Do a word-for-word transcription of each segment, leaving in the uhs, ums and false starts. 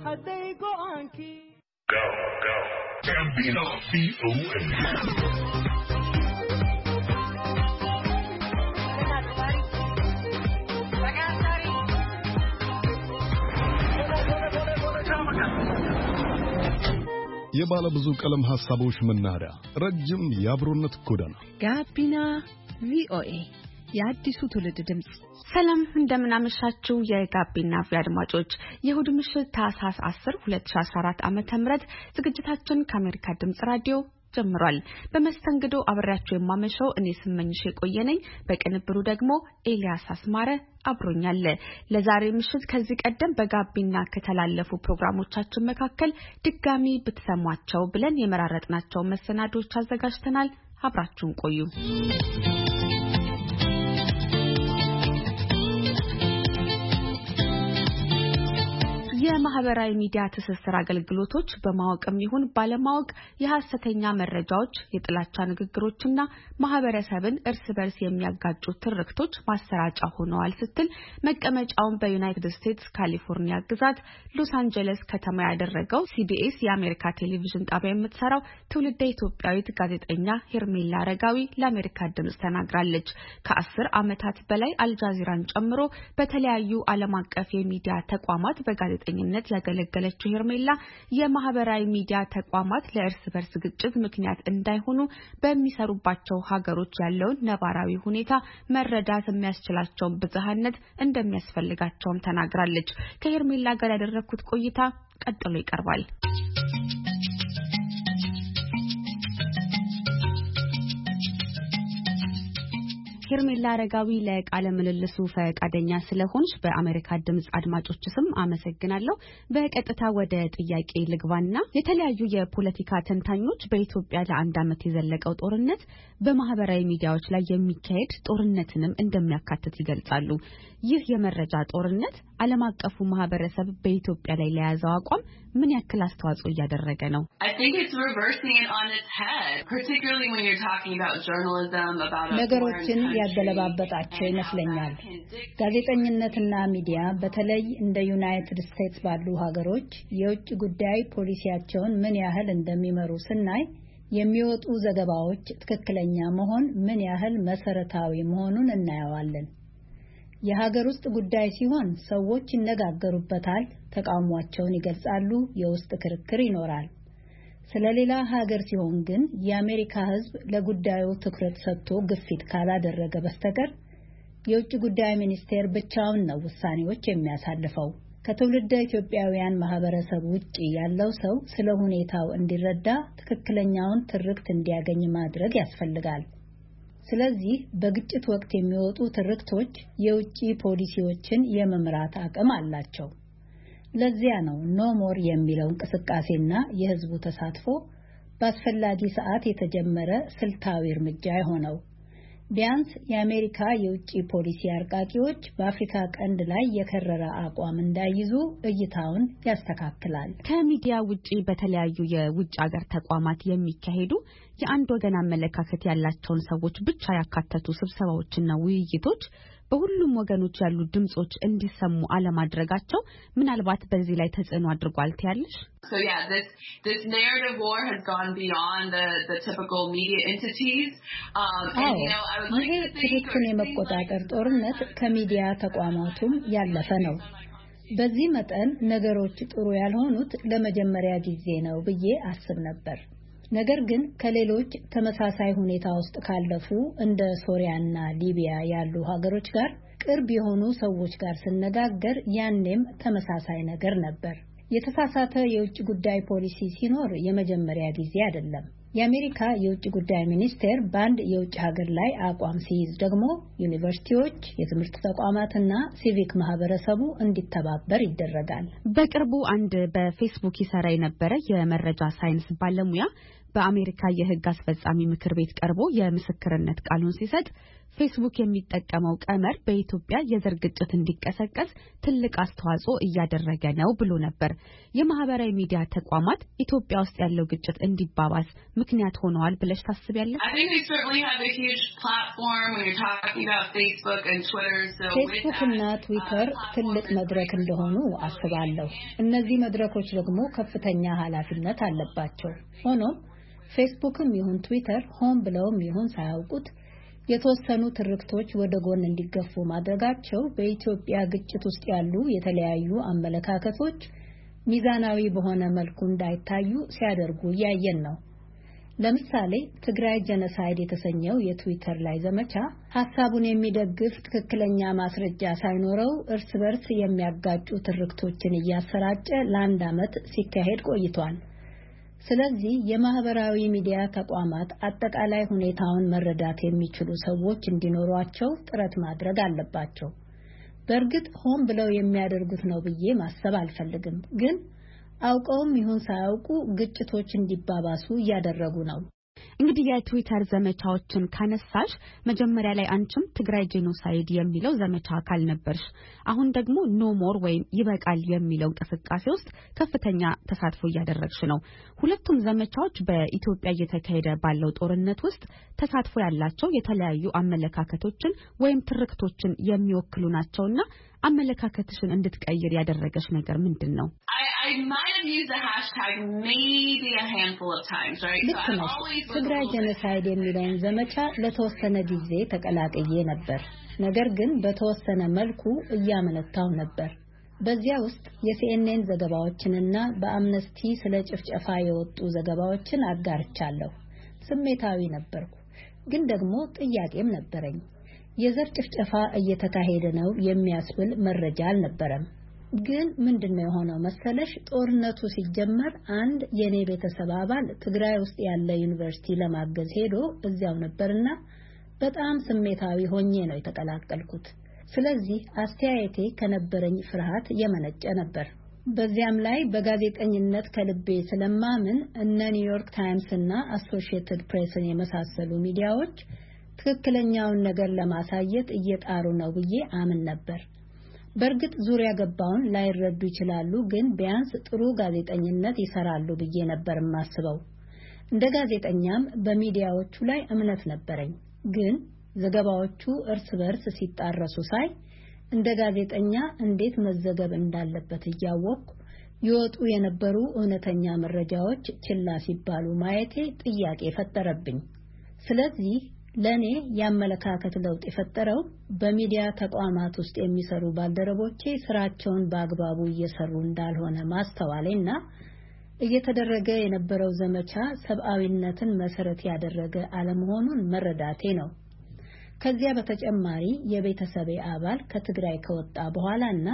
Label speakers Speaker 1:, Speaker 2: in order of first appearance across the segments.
Speaker 1: haday go'aanki
Speaker 2: go go Gambino V O A
Speaker 3: የባለ ብዙ ቀለም ሐሳቦች መናኸሪያ ረጅም የአብሮነት ጎዳና
Speaker 4: ጋቢና ቪኦኤ የአዲሱ ትውልድ ድምጽ።
Speaker 5: ሰላም እንደምናመሻችሁ የጋቢና ቪ አድማጮች የእሁድ ምሽት ታህሳስ አስር ሁለት ሺህ አስራ አራት ዓመተ ምህረት ዝግጅታችን ከአሜሪካ ድምጽ ራዲዮ ጀምሯል። በመስተንግዶ አብሬያችሁ የማመሸው እኔ ስመኝሽ የቆየነኝ፣ በቅንብሩ ደግሞ ኤልያስ አስማረ አብሮኛል። ለዛሬ ምሽት ከዚህ ቀደም በጋቢና ከተላለፉ ፕሮግራሞቻችን መካከል ድጋሚ ብትሰሟቸው ብለን የመራረጥናቸው መሰናዶች አዘጋጅተናል። አብራችሁን ቆዩ። የማህበራዊ ሚዲያ ትስስር አገልግሎቶች በማወቅም ይሁን ባለማወቅ የሐሰተኛ መረጃዎች፣ የጥላቻ ንግግሮችና ማህበረሰብን እርስ በርስ የሚያጋጩ ትርክቶች ማሰራጫ ሆነዋል ስትል መቀመጫውን በዩናይትድ ስቴትስ ካሊፎርኒያ ግዛት ሎስ አንጀለስ ከተማ ያደረገው ሲቢኤስ የአሜሪካ ቴሌቪዥን ጣቢያ የምትሰራው ትውልደ ኢትዮጵያዊት ጋዜጠኛ ሄርሜላ አረጋዊ ለአሜሪካ ድምጽ ተናግራለች። ከአስር ዓመታት በላይ አልጃዚራን ጨምሮ በተለያዩ ዓለም አቀፍ የሚዲያ ተቋማት በጋዜጠኛ ነት ያገለገለችው ሄርሜላ የማህበራዊ ሚዲያ ተቋማት ለእርስ በርስ ግጭት ምክንያት እንዳይሆኑ በሚሰሩባቸው ሀገሮች ያለውን ነባራዊ ሁኔታ መረዳት የሚያስችላቸው ብዝሃነት እንደሚያስፈልጋቸውም ተናግራለች። ከሄርሜላ ጋር ያደረኩት ቆይታ ቀጥሎ ይቀርባል። ሄርሜላ አረጋዊ ለቃለ ምልልሱ ፈቃደኛ ስለሆንሽ በአሜሪካ ድምጽ አድማጮች ስም አመሰግናለሁ። በቀጥታ ወደ ጥያቄ ልግባና የተለያዩ የፖለቲካ ተንታኞች በኢትዮጵያ ለአንድ ዓመት የዘለቀው ጦርነት በማህበራዊ ሚዲያዎች ላይ የሚካሄድ ጦርነትንም እንደሚያካትት ይገልጻሉ። ይህ የመረጃ ጦርነት ዓለም አቀፉ ማህበረሰብ በኢትዮጵያ ላይ ለያዘው አቋም ምን ያክል አስተዋጽኦ እያደረገ ነው?
Speaker 6: I think it's reversing it on its head, particularly when you're talking about journalism, about
Speaker 7: ነገሮችን ያገለባበጣቸው ይመስለኛል። ጋዜጠኝነትና ሚዲያ በተለይ እንደ ዩናይትድ ስቴትስ ባሉ ሀገሮች የውጭ ጉዳይ ፖሊሲያቸውን ምን ያህል እንደሚመሩ ስናይ የሚወጡ ዘገባዎች ትክክለኛ መሆን ምን ያህል መሰረታዊ መሆኑን እናየዋለን። የሀገር ውስጥ ጉዳይ ሲሆን ሰዎች ይነጋገሩበታል፣ ተቃውሟቸውን ይገልጻሉ፣ የውስጥ ክርክር ይኖራል። ስለሌላ ሀገር ሲሆን ግን የአሜሪካ ሕዝብ ለጉዳዩ ትኩረት ሰጥቶ ግፊት ካላደረገ በስተቀር የውጭ ጉዳይ ሚኒስቴር ብቻውን ነው ውሳኔዎች የሚያሳልፈው። ከትውልደ ኢትዮጵያውያን ማህበረሰብ ውጪ ያለው ሰው ስለ ሁኔታው እንዲረዳ ትክክለኛውን ትርክት እንዲያገኝ ማድረግ ያስፈልጋል። ስለዚህ በግጭት ወቅት የሚወጡ ትርክቶች የውጭ ፖሊሲዎችን የመምራት አቅም አላቸው። ለዚያ ነው ኖ ሞር የሚለው እንቅስቃሴና የህዝቡ ተሳትፎ በአስፈላጊ ሰዓት የተጀመረ ስልታዊ እርምጃ የሆነው። ቢያንስ የአሜሪካ የውጭ ፖሊሲ አርቃቂዎች በአፍሪካ ቀንድ ላይ የከረረ አቋም እንዳይዙ እይታውን ያስተካክላል።
Speaker 5: ከሚዲያ ውጪ በተለያዩ የውጭ ሀገር ተቋማት የሚካሄዱ የአንድ ወገን አመለካከት ያላቸውን ሰዎች ብቻ ያካተቱ ስብሰባዎችና ውይይቶች በሁሉም ወገኖች ያሉ ድምጾች እንዲሰሙ አለማድረጋቸው ምናልባት በዚህ ላይ ተጽዕኖ አድርጓል ትያለሽ?
Speaker 6: So yeah, this this narrative war has gone beyond the the typical media entities. Um and you know, I would like to think
Speaker 7: ትክክል የመቆጣጠር ጦርነት ከሚዲያ ተቋማቱም ያለፈ ነው። በዚህ መጠን ነገሮች ጥሩ ያልሆኑት ለመጀመሪያ ጊዜ ነው ብዬ አስብ ነበር። ነገር ግን ከሌሎች ተመሳሳይ ሁኔታ ውስጥ ካለፉ እንደ ሶሪያና ሊቢያ ያሉ ሀገሮች ጋር ቅርብ የሆኑ ሰዎች ጋር ስነጋገር ያኔም ተመሳሳይ ነገር ነበር። የተሳሳተ የውጭ ጉዳይ ፖሊሲ ሲኖር የመጀመሪያ ጊዜ አይደለም። የአሜሪካ የውጭ ጉዳይ ሚኒስቴር በአንድ የውጭ ሀገር ላይ አቋም ሲይዝ ደግሞ ዩኒቨርሲቲዎች፣ የትምህርት ተቋማትና ሲቪክ ማህበረሰቡ እንዲተባበር ይደረጋል።
Speaker 5: በቅርቡ አንድ በፌስቡክ ይሰራ የነበረ የመረጃ ሳይንስ ባለሙያ በአሜሪካ የሕግ አስፈጻሚ ምክር ቤት ቀርቦ የምስክርነት ቃሉን ሲሰጥ ፌስቡክ የሚጠቀመው ቀመር በኢትዮጵያ የዘር ግጭት እንዲቀሰቀስ ትልቅ አስተዋጽኦ እያደረገ ነው ብሎ ነበር። የማህበራዊ ሚዲያ ተቋማት ኢትዮጵያ ውስጥ ያለው ግጭት እንዲባባስ ምክንያት ሆነዋል ብለሽ ታስቢያለሽ?
Speaker 6: I think they certainly have a huge platform when you're talking about Facebook and Twitter. So
Speaker 7: ፌስቡክ እና ትዊተር ትልቅ መድረክ እንደሆኑ አስባለሁ። እነዚህ መድረኮች ደግሞ ከፍተኛ ኃላፊነት አለባቸው። ሆኖም ፌስቡክም ይሁን ትዊተር ሆን ብለውም ይሁን ሳያውቁት የተወሰኑ ትርክቶች ወደ ጎን እንዲገፉ ማድረጋቸው በኢትዮጵያ ግጭት ውስጥ ያሉ የተለያዩ አመለካከቶች ሚዛናዊ በሆነ መልኩ እንዳይታዩ ሲያደርጉ ያየን ነው። ለምሳሌ ትግራይ ጄኖሳይድ የተሰኘው የትዊተር ላይ ዘመቻ ሐሳቡን የሚደግፍ ትክክለኛ ማስረጃ ሳይኖረው እርስ በርስ የሚያጋጩ ትርክቶችን እያሰራጨ ለአንድ ዓመት ሲካሄድ ቆይቷል። ስለዚህ የማህበራዊ ሚዲያ ተቋማት አጠቃላይ ሁኔታውን መረዳት የሚችሉ ሰዎች እንዲኖሯቸው ጥረት ማድረግ አለባቸው። በእርግጥ ሆን ብለው የሚያደርጉት ነው ብዬ ማሰብ አልፈልግም፣ ግን አውቀውም ይሁን ሳያውቁ ግጭቶች እንዲባባሱ እያደረጉ ነው።
Speaker 5: እንግዲህ የትዊተር ዘመቻዎችን ካነሳሽ መጀመሪያ ላይ አንቺም ትግራይ ጄኖሳይድ የሚለው ዘመቻ አካል ነበርሽ። አሁን ደግሞ ኖ ሞር ወይም ይበቃል የሚለው እንቅስቃሴ ውስጥ ከፍተኛ ተሳትፎ እያደረግሽ ነው። ሁለቱም ዘመቻዎች በኢትዮጵያ እየተካሄደ ባለው ጦርነት ውስጥ ተሳትፎ ያላቸው የተለያዩ አመለካከቶችን ወይም ትርክቶችን የሚወክሉ ናቸውና አመለካከትሽን እንድትቀይር ያደረገሽ ነገር ምንድነው?
Speaker 6: I might have used the hashtag maybe a handful of times, right?
Speaker 7: ልክ ነሽ። ትግራይ ጄኖሳይድ የሚለውን ዘመቻ ለተወሰነ ጊዜ ተቀላቅዬ ነበር። ነገር ግን በተወሰነ መልኩ እያመነታው ነበር። በዚያ ውስጥ የሲኤንኤን ዘገባዎችንና በአምነስቲ ስለ ጭፍጨፋ የወጡ ዘገባዎችን አጋርቻለሁ። ስሜታዊ ነበርኩ፣ ግን ደግሞ ጥያቄም ነበረኝ። የዘር ጭፍጨፋ እየተካሄደ ነው የሚያስብል መረጃ አልነበረም። ግን ምንድነው የሆነው መሰለሽ? ጦርነቱ ሲጀመር አንድ የኔ ቤተሰብ አባል ትግራይ ውስጥ ያለ ዩኒቨርሲቲ ለማገዝ ሄዶ እዚያው ነበርና በጣም ስሜታዊ ሆኜ ነው የተቀላቀልኩት። ስለዚህ አስተያየቴ ከነበረኝ ፍርሃት የመነጨ ነበር። በዚያም ላይ በጋዜጠኝነት ከልቤ ስለማምን እነ ኒውዮርክ ታይምስ እና አሶሺየትድ ፕሬስን የመሳሰሉ ሚዲያዎች ትክክለኛውን ነገር ለማሳየት እየጣሩ ነው ብዬ አምን ነበር። በእርግጥ ዙሪያ ገባውን ላይረዱ ይችላሉ፣ ግን ቢያንስ ጥሩ ጋዜጠኝነት ይሰራሉ ብዬ ነበር ማስበው። እንደ ጋዜጠኛም በሚዲያዎቹ ላይ እምነት ነበረኝ። ግን ዘገባዎቹ እርስ በርስ ሲጣረሱ ሳይ እንደ ጋዜጠኛ እንዴት መዘገብ እንዳለበት እያወቅኩ ይወጡ የነበሩ እውነተኛ መረጃዎች ችላ ሲባሉ ማየቴ ጥያቄ ፈጠረብኝ። ስለዚህ ለኔ ያመለካከት ለውጥ የፈጠረው በሚዲያ ተቋማት ውስጥ የሚሰሩ ባልደረቦቼ ስራቸውን በአግባቡ እየሰሩ እንዳልሆነ ማስተዋሌና እየተደረገ የነበረው ዘመቻ ሰብአዊነትን መሰረት ያደረገ አለመሆኑን መረዳቴ ነው። ከዚያ በተጨማሪ የቤተሰቤ አባል ከትግራይ ከወጣ በኋላና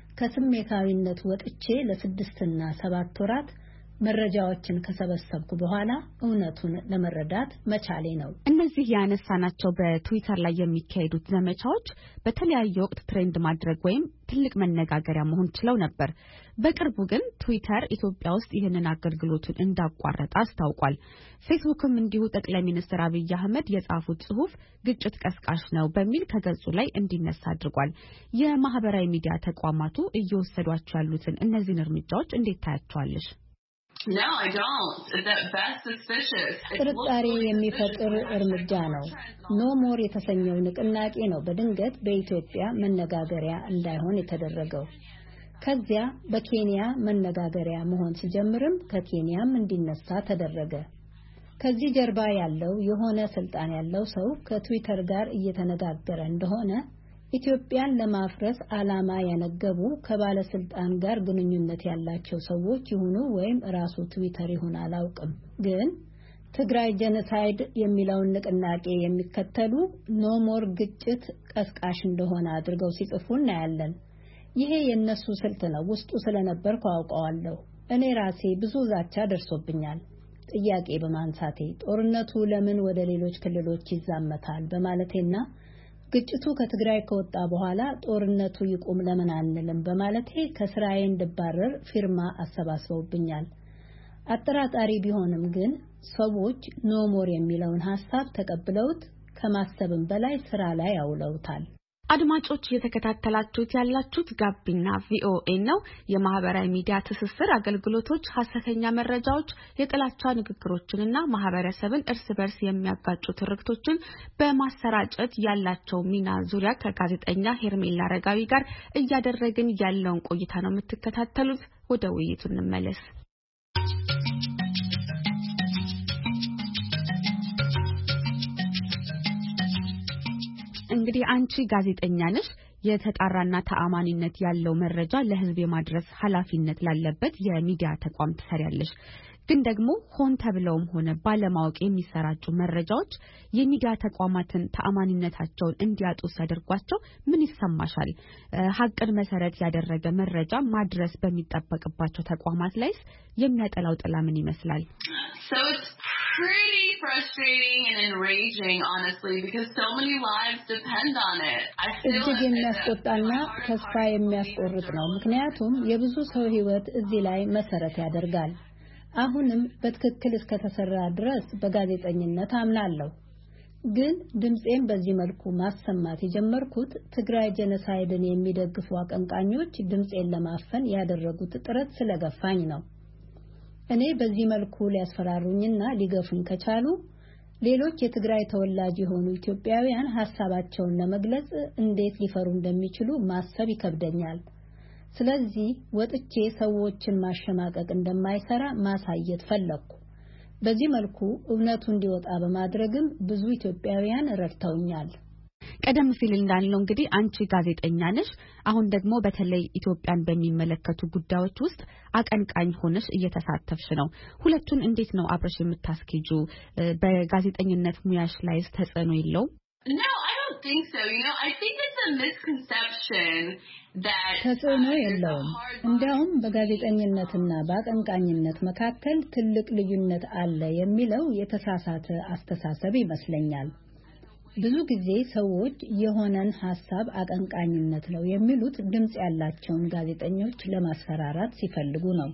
Speaker 7: ከስሜታዊነት ወጥቼ ለስድስትና ሰባት ወራት መረጃዎችን ከሰበሰብኩ በኋላ እውነቱን ለመረዳት መቻሌ ነው።
Speaker 5: እነዚህ ያነሳናቸው በትዊተር ላይ የሚካሄዱት ዘመቻዎች በተለያየ ወቅት ትሬንድ ማድረግ ወይም ትልቅ መነጋገሪያ መሆን ችለው ነበር። በቅርቡ ግን ትዊተር ኢትዮጵያ ውስጥ ይህንን አገልግሎቱን እንዳቋረጠ አስታውቋል። ፌስቡክም እንዲሁ ጠቅላይ ሚኒስትር አብይ አህመድ የጻፉት ጽሑፍ ግጭት ቀስቃሽ ነው በሚል ከገጹ ላይ እንዲነሳ አድርጓል። የማህበራዊ ሚዲያ ተቋማቱ እየወሰዷቸው ያሉትን እነዚህን እርምጃዎች እንዴት ታያቸዋለሽ?
Speaker 6: No, I don't. That's suspicious.
Speaker 7: ጥርጣሬ የሚፈጥር እርምጃ ነው። ኖ ሞር የተሰኘው ንቅናቄ ነው በድንገት በኢትዮጵያ መነጋገሪያ እንዳይሆን የተደረገው። ከዚያ በኬንያ መነጋገሪያ መሆን ሲጀምርም ከኬንያም እንዲነሳ ተደረገ። ከዚህ ጀርባ ያለው የሆነ ስልጣን ያለው ሰው ከትዊተር ጋር እየተነጋገረ እንደሆነ ኢትዮጵያን ለማፍረስ ዓላማ ያነገቡ ከባለስልጣን ጋር ግንኙነት ያላቸው ሰዎች ይሁኑ ወይም ራሱ ትዊተር ይሁን አላውቅም፣ ግን ትግራይ ጄኖሳይድ የሚለውን ንቅናቄ የሚከተሉ ኖ ሞር ግጭት ቀስቃሽ እንደሆነ አድርገው ሲጽፉ እናያለን። ይሄ የነሱ ስልት ነው። ውስጡ ስለነበርኩ አውቀዋለሁ። እኔ ራሴ ብዙ ዛቻ ደርሶብኛል። ጥያቄ በማንሳቴ ጦርነቱ ለምን ወደ ሌሎች ክልሎች ይዛመታል በማለቴና ግጭቱ ከትግራይ ከወጣ በኋላ ጦርነቱ ይቆም ለምን አንልም በማለቴ ከስራዬ እንድባረር ፊርማ አሰባስበውብኛል። አጠራጣሪ ቢሆንም ግን ሰዎች ኖ ሞር የሚለውን ሐሳብ ተቀብለውት ከማሰብም በላይ ስራ ላይ ያውለውታል።
Speaker 5: አድማጮች እየተከታተላችሁት ያላችሁት ጋቢና ቪኦኤ ነው። የማህበራዊ ሚዲያ ትስስር አገልግሎቶች ሐሰተኛ መረጃዎች፣ የጥላቻ ንግግሮችንና ማህበረሰብን እርስ በርስ የሚያጋጩ ትርክቶችን በማሰራጨት ያላቸው ሚና ዙሪያ ከጋዜጠኛ ሄርሜላ አረጋዊ ጋር እያደረግን ያለውን ቆይታ ነው የምትከታተሉት። ወደ ውይይቱ እንመለስ። እንግዲህ አንቺ ጋዜጠኛ ነሽ። የተጣራና ተአማኒነት ያለው መረጃ ለህዝብ የማድረስ ኃላፊነት ላለበት የሚዲያ ተቋም ትሰሪያለሽ። ግን ደግሞ ሆን ተብለውም ሆነ ባለማወቅ የሚሰራጩ መረጃዎች የሚዲያ ተቋማትን ተአማኒነታቸውን እንዲያጡ ሲያደርጓቸው ምን ይሰማሻል? ሀቅን መሰረት ያደረገ መረጃ ማድረስ በሚጠበቅባቸው ተቋማት ላይስ የሚያጠላው ጥላ ምን ይመስላል?
Speaker 6: So it's pretty frustrating and enraging, honestly, because so many lives depend on it. I feel
Speaker 7: እጅግ የሚያስቆጣና ተስፋ የሚያስቆርጥ ነው። ምክንያቱም የብዙ ሰው ህይወት እዚህ ላይ መሰረት ያደርጋል። አሁንም በትክክል እስከተሰራ ድረስ በጋዜጠኝነት አምናለሁ። ግን ድምጼን በዚህ መልኩ ማሰማት የጀመርኩት ትግራይ ጄኖሳይድን የሚደግፉ አቀንቃኞች ድምጼን ለማፈን ያደረጉት ጥረት ስለገፋኝ ነው። እኔ በዚህ መልኩ ሊያስፈራሩኝና ሊገፉኝ ከቻሉ ሌሎች የትግራይ ተወላጅ የሆኑ ኢትዮጵያውያን ሐሳባቸውን ለመግለጽ እንዴት ሊፈሩ እንደሚችሉ ማሰብ ይከብደኛል። ስለዚህ ወጥቼ ሰዎችን ማሸማቀቅ እንደማይሰራ ማሳየት ፈለኩ። በዚህ መልኩ እውነቱ እንዲወጣ በማድረግም ብዙ ኢትዮጵያውያን ረድተውኛል።
Speaker 5: ቀደም ሲል እንዳልነው እንግዲህ አንቺ ጋዜጠኛ ነሽ። አሁን ደግሞ በተለይ ኢትዮጵያን በሚመለከቱ ጉዳዮች ውስጥ አቀንቃኝ ሆነሽ እየተሳተፍሽ ነው። ሁለቱን እንዴት ነው አብረሽ የምታስኬጁ? በጋዜጠኝነት ሙያሽ ላይስ ተጽዕኖ የለውም?
Speaker 6: No, I don't think so. You know, I think it's a misconception that
Speaker 7: ተጽዕኖ የለውም። እንዲያውም በጋዜጠኝነትና በአቀንቃኝነት መካከል ትልቅ ልዩነት አለ የሚለው የተሳሳተ አስተሳሰብ ይመስለኛል። ብዙ ጊዜ ሰዎች የሆነን ሐሳብ አቀንቃኝነት ነው የሚሉት ድምጽ ያላቸውን ጋዜጠኞች ለማስፈራራት ሲፈልጉ ነው።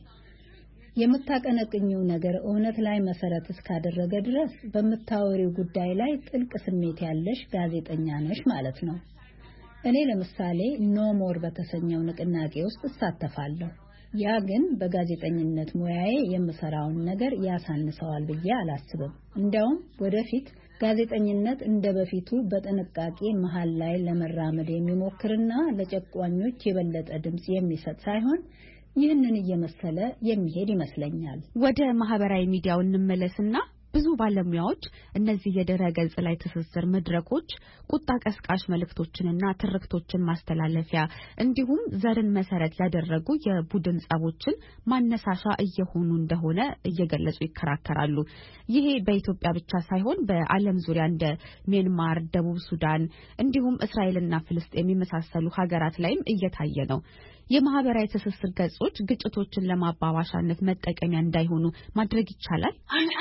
Speaker 7: የምታቀነቅኙው ነገር እውነት ላይ መሰረት እስካደረገ ድረስ በመታወሪው ጉዳይ ላይ ጥልቅ ስሜት ያለሽ ጋዜጠኛ ነሽ ማለት ነው። እኔ ለምሳሌ ኖ ሞር በተሰኘው ንቅናቄ ውስጥ እሳተፋለሁ። ያ ግን በጋዜጠኝነት ሙያዬ የምሰራውን ነገር ያሳንሰዋል ብዬ አላስብም። እንዲያውም ወደፊት ጋዜጠኝነት እንደበፊቱ በጥንቃቄ መሃል ላይ ለመራመድ የሚሞክርና ለጨቋኞች የበለጠ ድምጽ የሚሰጥ ሳይሆን ይህንን እየመሰለ የሚሄድ ይመስለኛል።
Speaker 5: ወደ ማህበራዊ ሚዲያው እንመለስና ብዙ ባለሙያዎች እነዚህ የድረ-ገጽ ላይ ትስስር መድረኮች ቁጣ ቀስቃሽ መልእክቶችንና ትርክቶችን ማስተላለፊያ እንዲሁም ዘርን መሰረት ያደረጉ የቡድን ጸቦችን ማነሳሻ እየሆኑ እንደሆነ እየገለጹ ይከራከራሉ። ይሄ በኢትዮጵያ ብቻ ሳይሆን በዓለም ዙሪያ እንደ ሚያንማር፣ ደቡብ ሱዳን እንዲሁም እስራኤልና ፍልስጤም የመሳሰሉ ሀገራት ላይም እየታየ ነው። የማህበራዊ ትስስር ገጾች ግጭቶችን ለማባባሻነት መጠቀሚያ እንዳይሆኑ ማድረግ ይቻላል?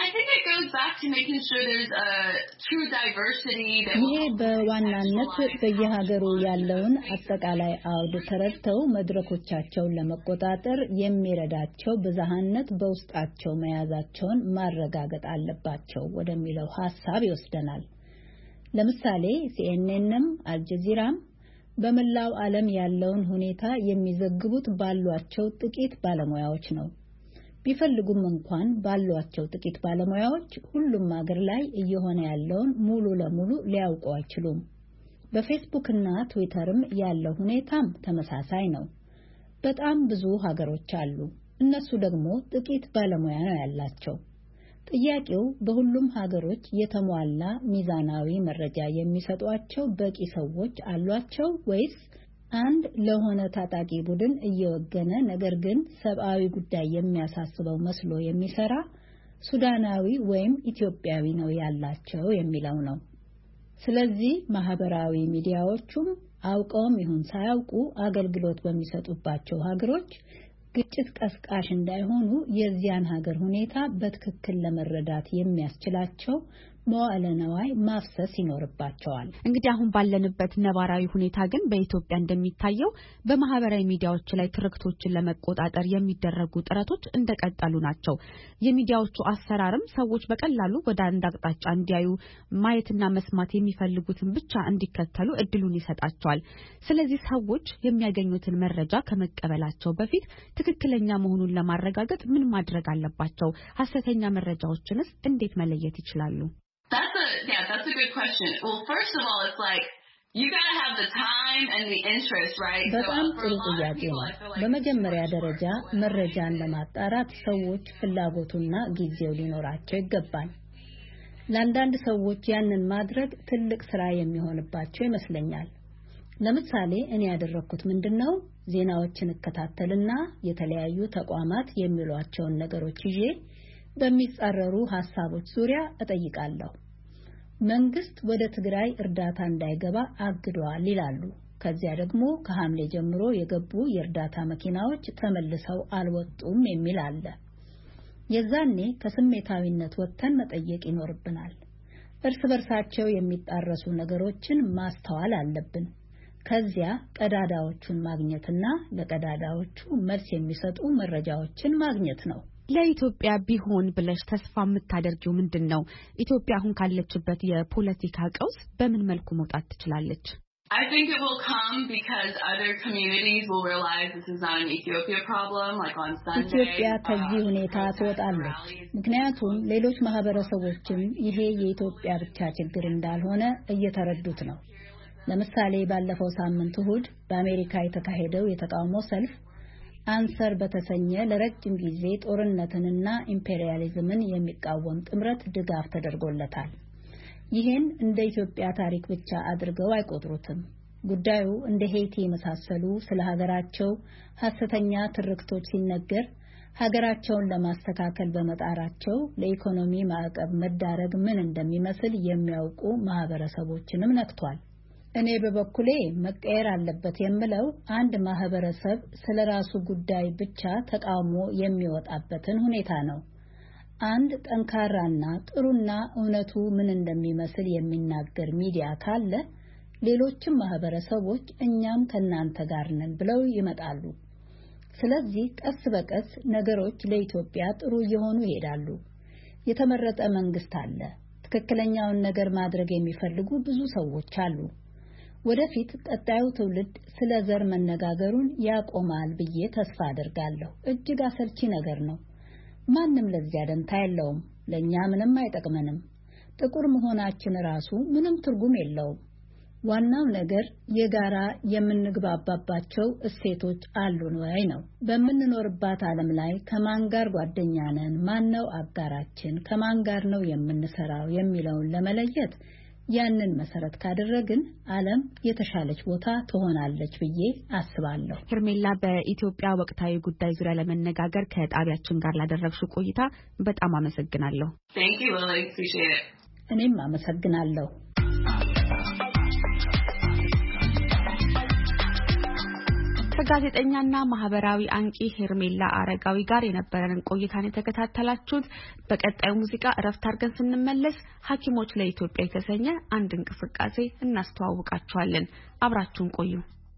Speaker 7: ይሄ በዋናነት በየሀገሩ ያለውን አጠቃላይ አውድ ተረድተው መድረኮቻቸውን ለመቆጣጠር የሚረዳቸው ብዝሃነት በውስጣቸው መያዛቸውን ማረጋገጥ አለባቸው ወደሚለው ሐሳብ ይወስደናል። ለምሳሌ ሲኤንኤንም አልጀዚራም በመላው ዓለም ያለውን ሁኔታ የሚዘግቡት ባሏቸው ጥቂት ባለሙያዎች ነው። ቢፈልጉም እንኳን ባሏቸው ጥቂት ባለሙያዎች ሁሉም ሀገር ላይ እየሆነ ያለውን ሙሉ ለሙሉ ሊያውቁ አይችሉም። በፌስቡክና ትዊተርም ያለው ሁኔታም ተመሳሳይ ነው። በጣም ብዙ ሀገሮች አሉ። እነሱ ደግሞ ጥቂት ባለሙያ ነው ያላቸው። ጥያቄው በሁሉም ሀገሮች የተሟላ ሚዛናዊ መረጃ የሚሰጧቸው በቂ ሰዎች አሏቸው ወይስ አንድ ለሆነ ታጣቂ ቡድን እየወገነ ነገር ግን ሰብአዊ ጉዳይ የሚያሳስበው መስሎ የሚሰራ ሱዳናዊ ወይም ኢትዮጵያዊ ነው ያላቸው የሚለው ነው። ስለዚህ ማህበራዊ ሚዲያዎቹም አውቀውም ይሁን ሳያውቁ አገልግሎት በሚሰጡባቸው ሀገሮች ግጭት ቀስቃሽ እንዳይሆኑ የዚያን ሀገር ሁኔታ በትክክል ለመረዳት የሚያስችላቸው መዋዕለ ንዋይ ማፍሰስ ይኖርባቸዋል።
Speaker 5: እንግዲህ አሁን ባለንበት ነባራዊ ሁኔታ ግን በኢትዮጵያ እንደሚታየው በማህበራዊ ሚዲያዎች ላይ ትርክቶችን ለመቆጣጠር የሚደረጉ ጥረቶች እንደቀጠሉ ናቸው። የሚዲያዎቹ አሰራርም ሰዎች በቀላሉ ወደ አንድ አቅጣጫ እንዲያዩ ማየትና መስማት የሚፈልጉትን ብቻ እንዲከተሉ እድሉን ይሰጣቸዋል። ስለዚህ ሰዎች የሚያገኙትን መረጃ ከመቀበላቸው በፊት ትክክለኛ መሆኑን ለማረጋገጥ ምን ማድረግ አለባቸው? ሐሰተኛ መረጃዎችንስ እንዴት መለየት ይችላሉ?
Speaker 6: That's a yeah, that's a good question. Well, first of all, it's like you got to have the time and the interest, right?
Speaker 7: በጣም ጥሩ ጥያቄ ነው። በመጀመሪያ ደረጃ መረጃን ለማጣራት ሰዎች ፍላጎቱና ጊዜው ሊኖራቸው ይገባል። ለአንዳንድ ሰዎች ያንን ማድረግ ትልቅ ስራ የሚሆንባቸው ይመስለኛል። ለምሳሌ እኔ ያደረኩት ምንድነው? ዜናዎችን እከታተልና የተለያዩ ተቋማት የሚሏቸውን ነገሮች ይዤ በሚጻረሩ ሐሳቦች ዙሪያ እጠይቃለሁ። መንግስት ወደ ትግራይ እርዳታ እንዳይገባ አግዷል ይላሉ። ከዚያ ደግሞ ከሐምሌ ጀምሮ የገቡ የእርዳታ መኪናዎች ተመልሰው አልወጡም የሚል አለ። የዛኔ ከስሜታዊነት ወጥተን መጠየቅ ይኖርብናል። እርስ በርሳቸው የሚጣረሱ ነገሮችን ማስተዋል አለብን። ከዚያ ቀዳዳዎቹን ማግኘትና ለቀዳዳዎቹ መልስ የሚሰጡ መረጃዎችን ማግኘት ነው።
Speaker 5: ለኢትዮጵያ ቢሆን ብለሽ ተስፋ የምታደርጊው ምንድነው? ኢትዮጵያ አሁን ካለችበት የፖለቲካ ቀውስ በምን መልኩ መውጣት ትችላለች?
Speaker 6: I think it will come because other communities will realize this is not an Ethiopia problem, like on Sunday.
Speaker 7: ኢትዮጵያ ከዚህ ሁኔታ ትወጣለች። ምክንያቱም ሌሎች ማህበረሰቦችም ይሄ የኢትዮጵያ ብቻ ችግር እንዳልሆነ እየተረዱት ነው። ለምሳሌ ባለፈው ሳምንት እሁድ በአሜሪካ የተካሄደው የተቃውሞ ሰልፍ አንሰር በተሰኘ ለረጅም ጊዜ ጦርነትንና ኢምፔሪያሊዝምን የሚቃወም ጥምረት ድጋፍ ተደርጎለታል። ይሄን እንደ ኢትዮጵያ ታሪክ ብቻ አድርገው አይቆጥሩትም። ጉዳዩ እንደ ሄይቲ የመሳሰሉ ስለ ሀገራቸው ሐሰተኛ ትርክቶች ሲነገር ሀገራቸውን ለማስተካከል በመጣራቸው ለኢኮኖሚ ማዕቀብ መዳረግ ምን እንደሚመስል የሚያውቁ ማህበረሰቦችንም ነክቷል። እኔ በበኩሌ መቀየር አለበት የምለው አንድ ማህበረሰብ ስለራሱ ጉዳይ ብቻ ተቃውሞ የሚወጣበትን ሁኔታ ነው። አንድ ጠንካራና ጥሩና እውነቱ ምን እንደሚመስል የሚናገር ሚዲያ ካለ ሌሎችም ማህበረሰቦች እኛም ከናንተ ጋር ነን ብለው ይመጣሉ። ስለዚህ ቀስ በቀስ ነገሮች ለኢትዮጵያ ጥሩ እየሆኑ ይሄዳሉ። የተመረጠ መንግስት አለ። ትክክለኛውን ነገር ማድረግ የሚፈልጉ ብዙ ሰዎች አሉ። ወደፊት ቀጣዩ ትውልድ ስለ ዘር መነጋገሩን ያቆማል ብዬ ተስፋ አደርጋለሁ። እጅግ አሰልቺ ነገር ነው። ማንም ለዚያ ደንታ የለውም። ለኛ ምንም አይጠቅመንም። ጥቁር መሆናችን ራሱ ምንም ትርጉም የለውም። ዋናው ነገር የጋራ የምንግባባባቸው እሴቶች አሉን ወይ ነው። በምንኖርባት ዓለም ላይ ከማን ጋር ጓደኛ ነን፣ ማን ነው አጋራችን፣ ከማን ጋር ነው የምንሰራው የሚለውን ለመለየት ያንን መሰረት ካደረግን ዓለም የተሻለች ቦታ ትሆናለች ብዬ አስባለሁ።
Speaker 5: ሄርሜላ፣ በኢትዮጵያ ወቅታዊ ጉዳይ ዙሪያ ለመነጋገር ከጣቢያችን ጋር ላደረግሽው ቆይታ በጣም አመሰግናለሁ።
Speaker 6: Thank you, Lily. Appreciate it.
Speaker 7: እኔም አመሰግናለሁ።
Speaker 5: ከጋዜጠኛና ማህበራዊ አንቂ ሄርሜላ አረጋዊ ጋር የነበረንን ቆይታን የተከታተላችሁት። በቀጣዩ ሙዚቃ እረፍት አድርገን ስንመለስ ሐኪሞች ለኢትዮጵያ የተሰኘ አንድ እንቅስቃሴ እናስተዋውቃችኋለን። አብራችሁን ቆዩ።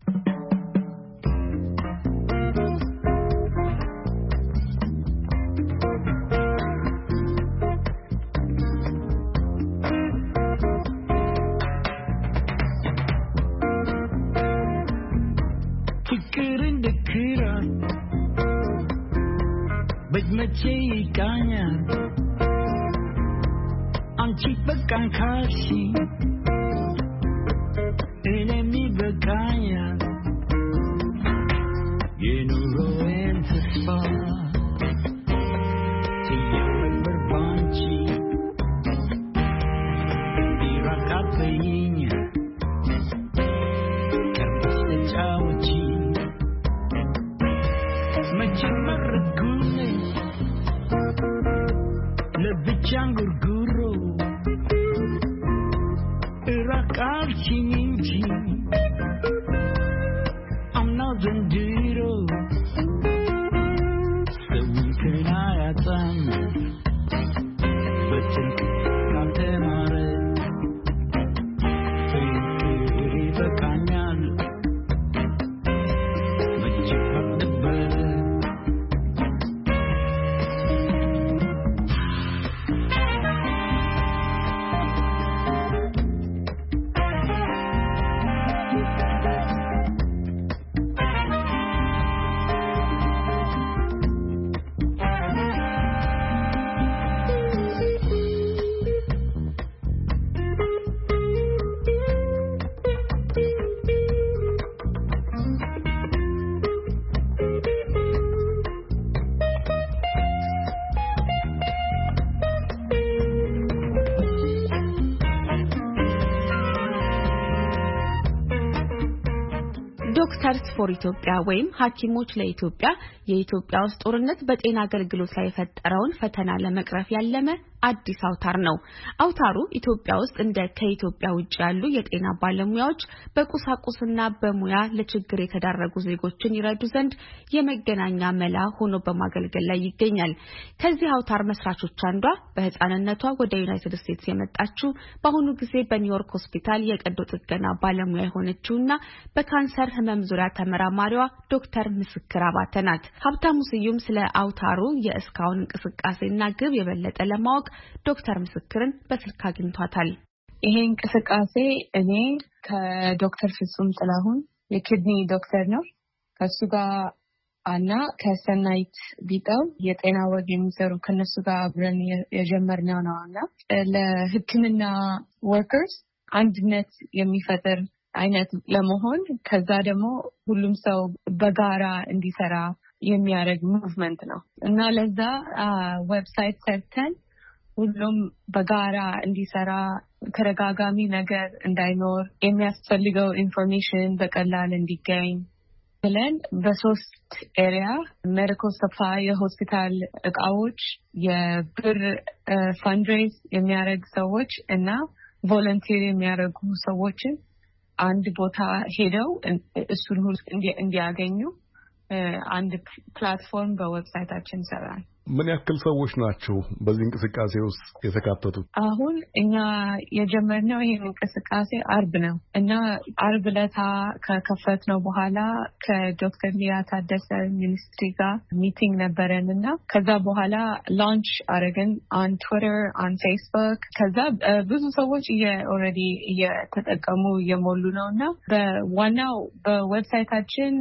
Speaker 1: Machikanya Anchi bekan kasi Enemi bekanya Yenuro entasfa Tiyawan berbanci Dirakat bayinya Kertas secawaci Macam meregune Lebicang gurguru Irakar cinginci I'm not zendiro Sewin kenayatan Betul kante mana
Speaker 5: ዶክተርስ ፎር ኢትዮጵያ ወይም ሐኪሞች ለኢትዮጵያ የኢትዮጵያ ውስጥ ጦርነት በጤና አገልግሎት ላይ የፈጠረውን ፈተና ለመቅረፍ ያለመ አዲስ አውታር ነው። አውታሩ ኢትዮጵያ ውስጥ እንደ ከኢትዮጵያ ውጭ ያሉ የጤና ባለሙያዎች በቁሳቁስና በሙያ ለችግር የተዳረጉ ዜጎችን ይረዱ ዘንድ የመገናኛ መላ ሆኖ በማገልገል ላይ ይገኛል። ከዚህ አውታር መስራቾች አንዷ በህፃንነቷ ወደ ዩናይትድ ስቴትስ የመጣችው በአሁኑ ጊዜ በኒውዮርክ ሆስፒታል የቀዶ ጥገና ባለሙያ የሆነችውና በካንሰር ህመም ዙሪያ ተመራማሪዋ ዶክተር ምስክር አባተ ናት። ሀብታሙ ስዩም ስለ አውታሩ የእስካሁን እንቅስቃሴና ግብ የበለጠ ለማወቅ ዶክተር ምስክርን በስልክ አግኝቷታል።
Speaker 8: ይሄ እንቅስቃሴ እኔ ከዶክተር ፍጹም ጥላሁን የኪድኒ ዶክተር ነው ከሱ ጋር አና ከሰናይት ቢጣው የጤና ወግ የሚሰሩ ከነሱ ጋር አብረን የጀመርነው ነውና ለህክምና ወርከርስ አንድነት የሚፈጠር አይነት ለመሆን ከዛ ደግሞ ሁሉም ሰው በጋራ እንዲሰራ የሚያደርግ ሙቭመንት ነው እና ለዛ ዌብሳይት ሰርተን ሁሉም በጋራ እንዲሰራ ተረጋጋሚ ነገር እንዳይኖር የሚያስፈልገው ኢንፎርሜሽን በቀላል እንዲገኝ ብለን በሶስት ኤሪያ ሜዲካል ሰፕላይ የሆስፒታል እቃዎች የብር ፈንድሬዝ የሚያደርግ ሰዎች እና ቮለንቲር የሚያደርጉ ሰዎችን አንድ ቦታ ሄደው እሱን ሁሉ እንዲያገኙ አንድ ፕላትፎርም በዌብሳይታችን ሰራን።
Speaker 3: ምን ያክል ሰዎች ናቸው በዚህ እንቅስቃሴ ውስጥ የተካተቱት?
Speaker 8: አሁን እኛ የጀመርነው ይሄን እንቅስቃሴ አርብ ነው እና አርብ ለታ ከከፈትነው በኋላ ከዶክተር ሊያ ታደሰ ሚኒስትሪ ጋር ሚቲንግ ነበረንና ከዛ በኋላ ላንች አረግን on Twitter on Facebook ከዛ ብዙ ሰዎች ኦልሬዲ እየተጠቀሙ እየሞሉ ነውና በዋናው በዌብሳይታችን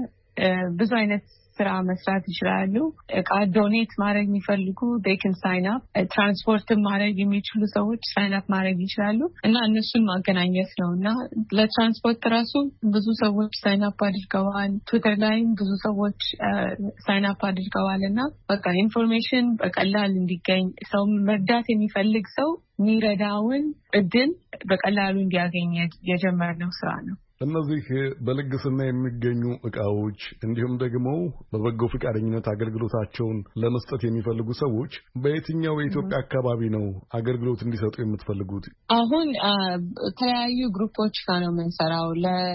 Speaker 8: ብዙ አይነት ስራ መስራት ይችላሉ። እቃ ዶኔት ማድረግ የሚፈልጉ they can sign up ትራንስፖርት ማድረግ የሚችሉ ሰዎች sign up ማድረግ ይችላሉ እና እነሱን ማገናኘት ነውና ለትራንስፖርት ራሱ ብዙ ሰዎች sign up አድርገዋል። ትዊተር ላይም ብዙ ሰዎች sign up አድርገዋልና በቃ ኢንፎርሜሽን በቀላል እንዲገኝ ሰው መርዳት የሚፈልግ ሰው የሚረዳውን እድል በቀላሉ እንዲያገኝ የጀመርነው ስራ ነው።
Speaker 3: እነዚህ በልግስና የሚገኙ እቃዎች እንዲሁም ደግሞ በበጎ ፈቃደኝነት አገልግሎታቸውን ለመስጠት የሚፈልጉ ሰዎች በየትኛው የኢትዮጵያ አካባቢ ነው አገልግሎት እንዲሰጡ የምትፈልጉት?
Speaker 8: አሁን ተለያዩ ግሩፖች ጋር ነው የምንሰራው።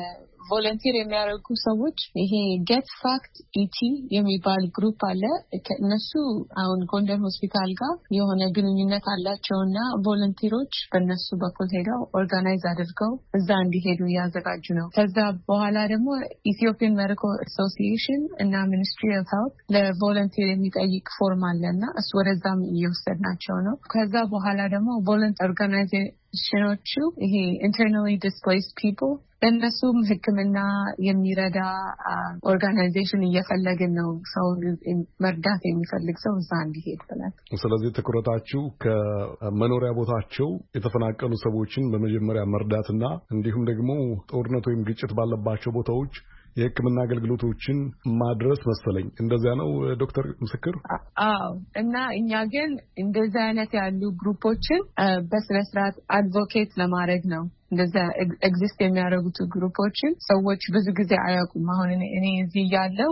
Speaker 8: ለቮለንቲር የሚያደርጉ ሰዎች ይሄ ጌት ፋክት ኢቲ የሚባል ግሩፕ አለ። እነሱ አሁን ጎንደር ሆስፒታል ጋር የሆነ ግንኙነት አላቸውና ቮለንቲሮች በእነሱ በኩል ሄደው ኦርጋናይዝ አድርገው እዛ እንዲሄዱ እያዘጋጁ ነው። ከዛ በኋላ ደግሞ ኢትዮጵያን ሜዲካል አሶሲዬሽን እና ሚኒስትሪ ኦፍ ሄልት ለቮለንቲር የሚጠይቅ ፎርም አለና እሱ ወደዛም እየወሰድናቸው ነው። ከዛ በኋላ ደግሞ ቮለንቲር ኦርጋናይዜሽኖቹ ይሄ ኢንተርናሊ ዲስፕሌይስድ ፒፕል ለእነሱም ሕክምና የሚረዳ ኦርጋናይዜሽን እየፈለግን ነው። ሰው መርዳት የሚፈልግ ሰው እዛ እንዲሄድ ብለን።
Speaker 3: ስለዚህ ትኩረታችሁ ከመኖሪያ ቦታቸው የተፈናቀሉ ሰዎችን በመጀመሪያ መርዳትና እንዲሁም ደግሞ ጦርነት ወይም ግጭት ባለባቸው ቦታዎች የሕክምና አገልግሎቶችን ማድረስ መሰለኝ። እንደዛ ነው ዶክተር ምስክር?
Speaker 8: አዎ። እና እኛ ግን እንደዛ አይነት ያሉ ግሩፖችን በስነ ስርዓት አድቮኬት ለማድረግ ነው። እንደዛ ኤግዚስት የሚያደርጉት ግሩፖችን ሰዎች ብዙ ጊዜ አያውቁም። አሁን እኔ እዚህ ያለው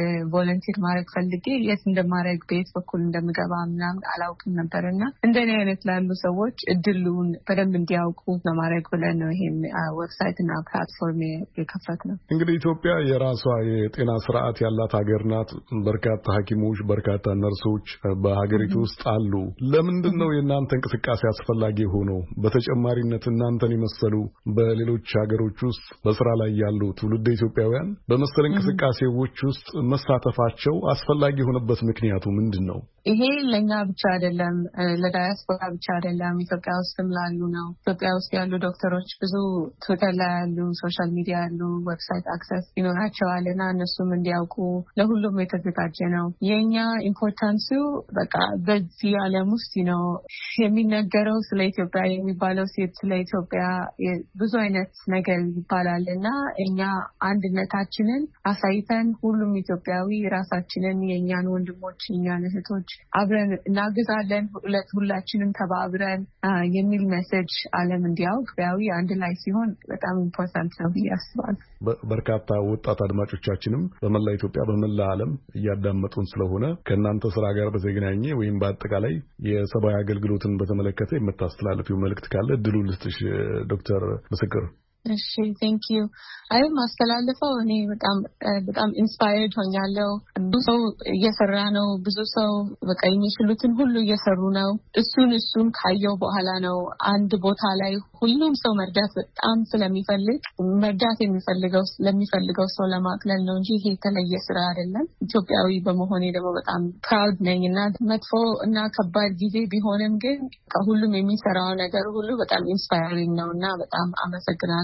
Speaker 8: ቮለንቲር ማድረግ ፈልጌ የት እንደማድረግ ቤት በኩል እንደምገባ ምናምን አላውቅም ነበርና እንደኔ አይነት ላሉ ሰዎች እድሉን በደንብ እንዲያውቁ ለማድረግ ብለን ነው ይሄን ዌብሳይት እና ፕላትፎርም የከፈትነው።
Speaker 3: እንግዲህ ኢትዮጵያ የራሷ የጤና ስርዓት ያላት ሀገር ናት። በርካታ ሐኪሞች፣ በርካታ ነርሶች በሀገሪቱ ውስጥ አሉ። ለምንድን ነው የእናንተ እንቅስቃሴ አስፈላጊ ሆኖ በተጨማሪነት እናንተን ይመስሉ በሌሎች ሀገሮች ውስጥ በስራ ላይ ያሉ ትውልደ ኢትዮጵያውያን በመሰል እንቅስቃሴዎች ውስጥ መሳተፋቸው አስፈላጊ የሆነበት ምክንያቱ ምንድን ነው?
Speaker 8: ይሄ ለኛ ብቻ አይደለም፣ ለዳያስፖራ ብቻ አይደለም፣ ኢትዮጵያ ውስጥም ላሉ ነው። ኢትዮጵያ ውስጥ ያሉ ዶክተሮች ብዙ ትዊተር ላይ ያሉ፣ ሶሻል ሚዲያ ያሉ፣ ዌብሳይት አክሰስ ይኖራቸዋልና እነሱም እንዲያውቁ ለሁሉም የተዘጋጀ ነው። የኛ ኢምፖርታንሱ በቃ በዚህ ዓለም ውስጥ ነው የሚነገረው ስለ ኢትዮጵያ የሚባለው ስለ ኢትዮጵያ ብዙ አይነት ነገር ይባላልና እኛ አንድነታችንን አሳይተን ሁሉም ኢትዮጵያዊ ራሳችንን የኛን ወንድሞች የኛን እህቶች አብረን እናግዛለን ሁላችንም ተባብረን የሚል ሜሴጅ ዓለም እንዲያውቅ ያው አንድ ላይ ሲሆን በጣም ኢምፖርታንት ነው ብዬ አስባለሁ።
Speaker 3: በርካታ ወጣት አድማጮቻችንም በመላ ኢትዮጵያ በመላ ዓለም እያዳመጡን ስለሆነ ከእናንተ ስራ ጋር በተገናኘ ወይም በአጠቃላይ የሰብአዊ አገልግሎትን በተመለከተ የምታስተላልፊው መልእክት ካለ ድሉ ልስጥሽ ዶክተር ምስክር።
Speaker 8: እሺ ቴንክ ዩ አይ ማስተላለፈው እኔ በጣም በጣም ኢንስፓየርድ ሆኛለሁ። ብዙ ሰው እየሰራ ነው ብዙ ሰው በቃ የሚችሉትን ሁሉ እየሰሩ ነው። እሱን እሱን ካየው በኋላ ነው አንድ ቦታ ላይ ሁሉም ሰው መርዳት በጣም ስለሚፈልግ መርዳት የሚፈልገው ስለሚፈልገው ሰው ለማቅለል ነው እንጂ ይሄ የተለየ ስራ አይደለም። ኢትዮጵያዊ በመሆኔ ደግሞ በጣም ፕራውድ ነኝና መጥፎ እና ከባድ ጊዜ ቢሆንም ግን ከሁሉም የሚሰራው ነገር ሁሉ በጣም ኢንስፓየሪንግ ነውና በጣም አመሰግናለሁ።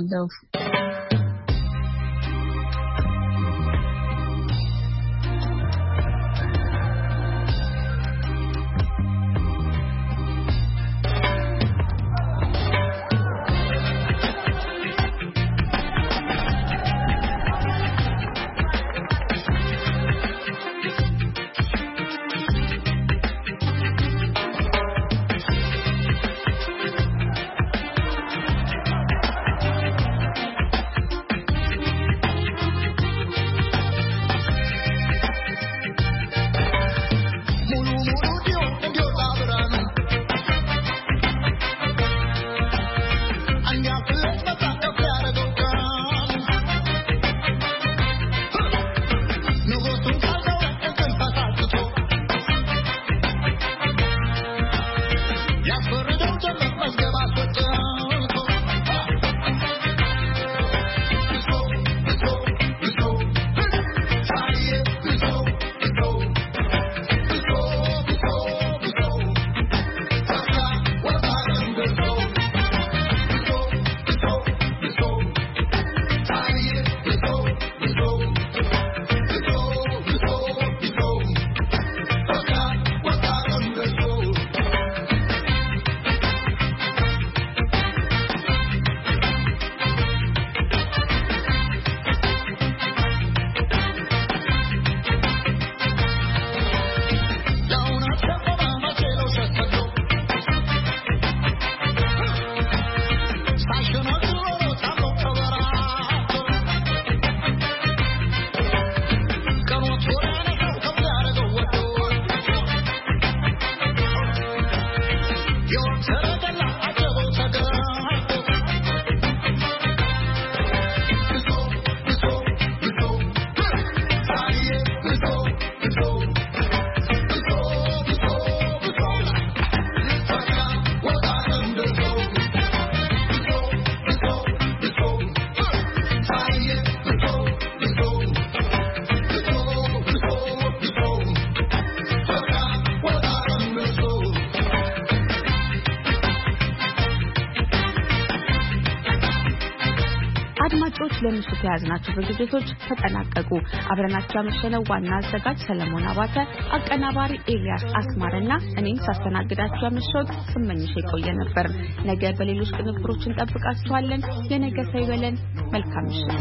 Speaker 5: አድማጮች ለምሽቱ ያዝናቸው ዝግጅቶች ተጠናቀቁ። አብረናችሁ ያመሸነው ዋና አዘጋጅ ሰለሞን አባተ፣ አቀናባሪ ኤልያስ አስማረና እኔም ሳስተናግዳችሁ ያመሸሁት ስመኝሽ የቆየ ነበር። ነገ በሌሎች ቅንብሮች እንጠብቃችኋለን። የነገ ሰው ይበለን። መልካም ምሽት።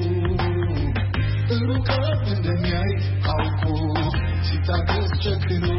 Speaker 5: ሩቅ እንደሚያይ አውቆ ሲታገስ ቸክኖ